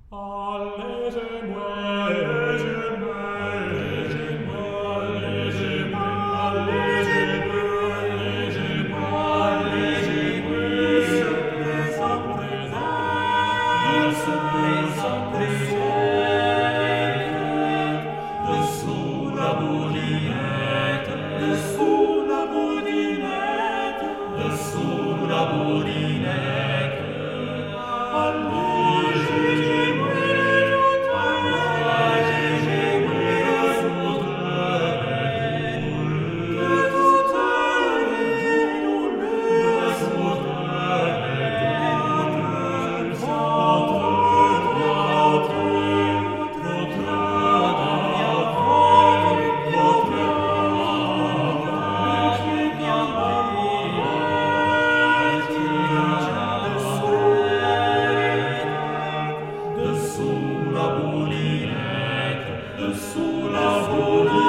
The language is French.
Allégez-moi, allégez-moi, allégez-moi, allégez-moi, allégez-moi, allégez-moi, allégez-moi, à présent, dessous la boulinette, dessous la boulinette, dessous la boulinette, allégez-moi. Dessous la boulinette, dessous la boulinette.